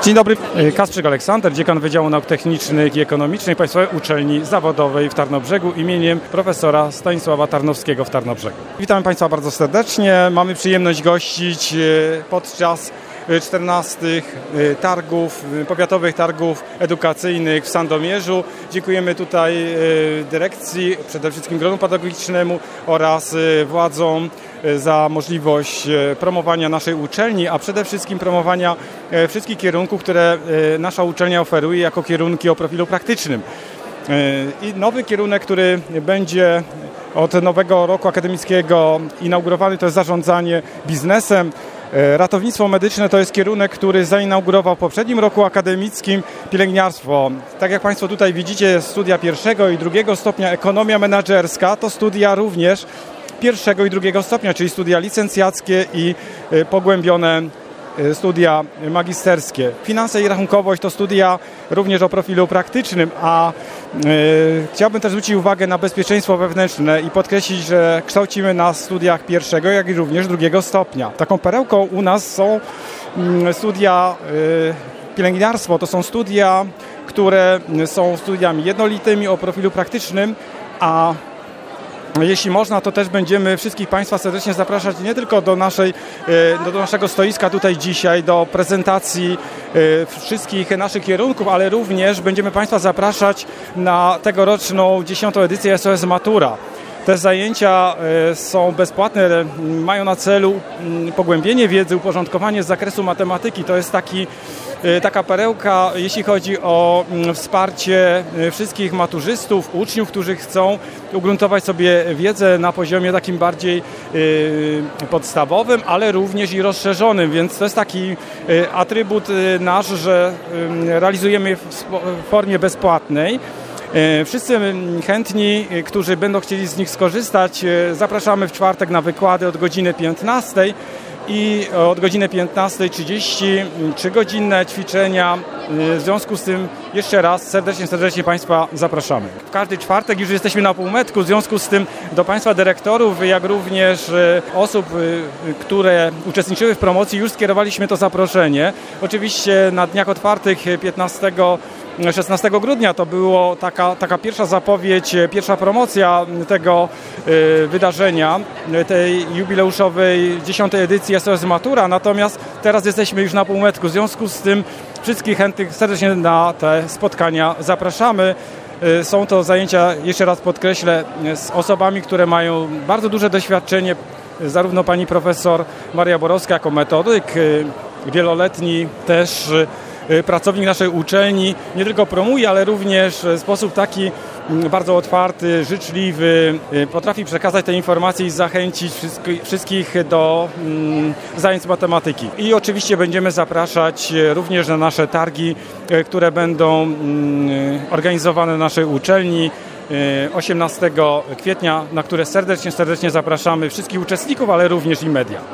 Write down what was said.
Dzień dobry, Kasprzyk Aleksander, dziekan Wydziału Nauk Technicznych i Ekonomicznych Państwowej Uczelni Zawodowej w Tarnobrzegu imieniem profesora Stanisława Tarnowskiego w Tarnobrzegu. Witamy Państwa bardzo serdecznie. Mamy przyjemność gościć podczas 14 targów, powiatowych targów edukacyjnych w Sandomierzu. Dziękujemy tutaj dyrekcji, przede wszystkim gronu pedagogicznemu oraz władzom za możliwość promowania naszej uczelni, a przede wszystkim promowania wszystkich kierunków, które nasza uczelnia oferuje jako kierunki o profilu praktycznym. I nowy kierunek, który będzie od nowego roku akademickiego inaugurowany, to jest zarządzanie biznesem. Ratownictwo medyczne to jest kierunek, który zainaugurował w poprzednim roku akademickim pielęgniarstwo. Tak jak Państwo tutaj widzicie, studia pierwszego i drugiego stopnia, ekonomia menedżerska to studia również pierwszego i drugiego stopnia, czyli studia licencjackie i pogłębione studia magisterskie. Finanse i rachunkowość to studia również o profilu praktycznym, a chciałbym też zwrócić uwagę na bezpieczeństwo wewnętrzne i podkreślić, że kształcimy na studiach pierwszego, jak i również drugiego stopnia. Taką perełką u nas są studia pielęgniarstwo. To są studia, które są studiami jednolitymi o profilu praktycznym, a jeśli można, to też będziemy wszystkich Państwa serdecznie zapraszać nie tylko do naszego stoiska tutaj dzisiaj, do prezentacji wszystkich naszych kierunków, ale również będziemy Państwa zapraszać na tegoroczną 10. edycję SOS Matura. Te zajęcia są bezpłatne, mają na celu pogłębienie wiedzy, uporządkowanie z zakresu matematyki. To jest taka perełka, jeśli chodzi o wsparcie wszystkich maturzystów, uczniów, którzy chcą ugruntować sobie wiedzę na poziomie takim bardziej podstawowym, ale również i rozszerzonym, więc to jest taki atrybut nasz, że realizujemy w formie bezpłatnej. Wszyscy chętni, którzy będą chcieli z nich skorzystać, zapraszamy w czwartek na wykłady od godziny 15 i od godziny 15:30 3-godzinne ćwiczenia. W związku z tym jeszcze raz serdecznie Państwa zapraszamy. W każdy czwartek już jesteśmy na półmetku, w związku z tym do Państwa dyrektorów, jak również osób, które uczestniczyły w promocji, już skierowaliśmy to zaproszenie. Oczywiście na dniach otwartych 16 grudnia to była taka pierwsza zapowiedź, pierwsza promocja tego wydarzenia, tej jubileuszowej 10. edycji SOS Matura, natomiast teraz jesteśmy już na półmetku, w związku z tym wszystkich chętnych serdecznie na te spotkania zapraszamy. Są to zajęcia, jeszcze raz podkreślę, z osobami, które mają bardzo duże doświadczenie, zarówno pani profesor Maria Borowska jako metodyk, wieloletni też pracownik naszej uczelni, nie tylko promuje, ale również w sposób taki bardzo otwarty, życzliwy, potrafi przekazać te informacje i zachęcić wszystkich do zajęć z matematyki. I oczywiście będziemy zapraszać również na nasze targi, które będą organizowane na naszej uczelni 18 kwietnia, na które serdecznie zapraszamy wszystkich uczestników, ale również i media.